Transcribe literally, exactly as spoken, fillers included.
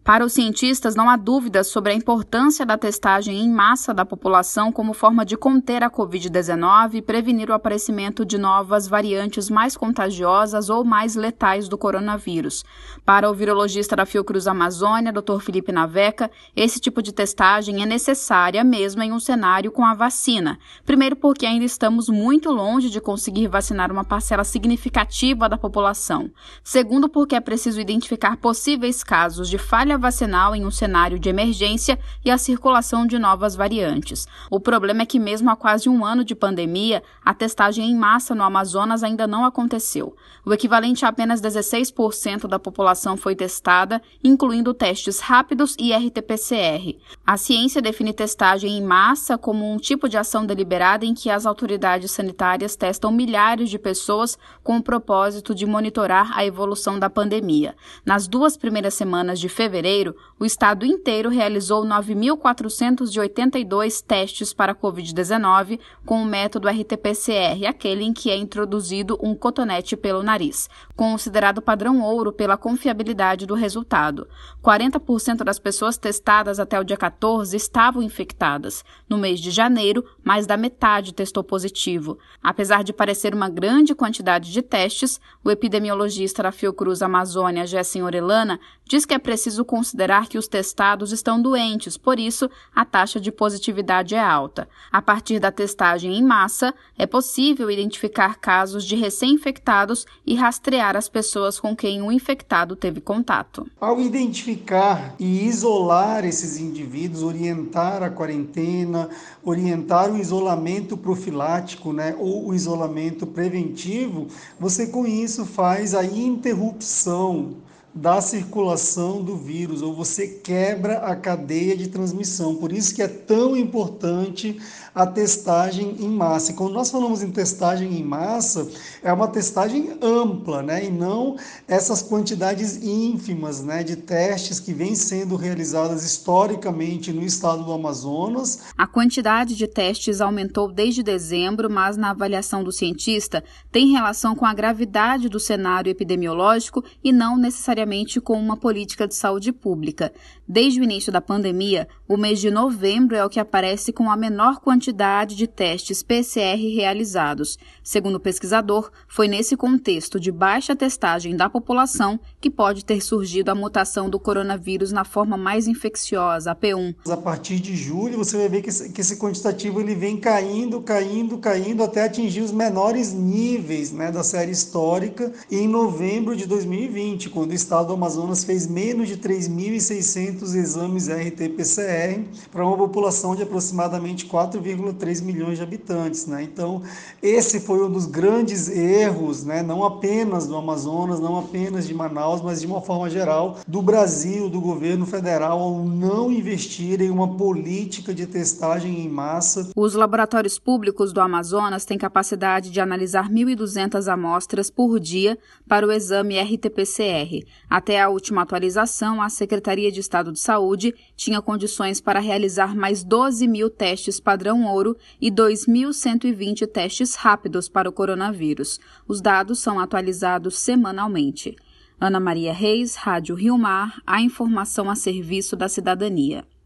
Para os cientistas, não há dúvidas sobre a importância da testagem em massa da população como forma de conter a covid dezenove e prevenir o aparecimento de novas variantes mais contagiosas ou mais letais do coronavírus. Para o virologista da Fiocruz Amazônia, doutor Felipe Naveca, esse tipo de testagem é necessária mesmo em um cenário com a vacina. Primeiro porque ainda estamos muito longe de conseguir vacinar uma parcela significativa da população. Segundo porque é preciso identificar possíveis casos de falha vacinal em um cenário de emergência e a circulação de novas variantes. O problema é que mesmo há quase um ano de pandemia, a testagem em massa no Amazonas ainda não aconteceu. O equivalente a apenas dezesseis por cento da população foi testada, incluindo testes rápidos e R T P C R. A ciência define testagem em massa como um tipo de ação deliberada em que as autoridades sanitárias testam milhares de pessoas com o propósito de monitorar a evolução da pandemia. Nas duas primeiras semanas de fevereiro, o estado inteiro realizou nove mil quatrocentos e oitenta e dois testes para covid dezenove com o método R T P C R, aquele em que é introduzido um cotonete pelo nariz, considerado padrão ouro pela confiabilidade do resultado. quarenta por cento das pessoas testadas até o dia quatorze estavam infectadas. No mês de janeiro, mais da metade testou positivo. Apesar de parecer uma grande quantidade de testes, o epidemiologista da Fiocruz Amazônia, Gessen Orellana, diz que é preciso considerar que os testados estão doentes, por isso a taxa de positividade é alta. A partir da testagem em massa, é possível identificar casos de recém-infectados e rastrear as pessoas com quem o infectado teve contato. Ao identificar e isolar esses indivíduos, orientar a quarentena, orientar o isolamento profilático, né, ou o isolamento preventivo, você com isso faz a interrupção da circulação do vírus, ou você quebra a cadeia de transmissão. Por isso que é tão importante a testagem em massa. E quando nós falamos em testagem em massa, é uma testagem ampla, né? E não essas quantidades ínfimas, né, de testes que vêm sendo realizadas historicamente no estado do Amazonas. A quantidade de testes aumentou desde dezembro, mas na avaliação do cientista tem relação com a gravidade do cenário epidemiológico e não necessariamente com uma política de saúde pública. Desde o início da pandemia, o mês de novembro é o que aparece com a menor quantidade de testes P C R realizados. Segundo o pesquisador, foi nesse contexto de baixa testagem da população que pode ter surgido a mutação do coronavírus na forma mais infecciosa, a P um. A partir de julho, você vai ver que esse, que esse quantitativo ele vem caindo, caindo, caindo, até atingir os menores níveis, né, da série histórica em novembro de dois mil e vinte, quando o estado do Amazonas fez menos de três mil e seiscentos exames R T P C R para uma população de aproximadamente quatro vírgula três milhões de habitantes, né? Então, esse foi um dos grandes erros, né, não apenas do Amazonas, não apenas de Manaus, mas de uma forma geral do Brasil, do governo federal, ao não investir em uma política de testagem em massa. Os laboratórios públicos do Amazonas têm capacidade de analisar mil e duzentas amostras por dia para o exame R T P C R. Até a última atualização, a Secretaria de Estado de Saúde tinha condições para realizar mais doze mil testes padrão ouro e dois mil cento e vinte testes rápidos para o coronavírus. Os dados são atualizados semanalmente. Ana Maria Reis, Rádio Rio Mar, a informação a serviço da cidadania.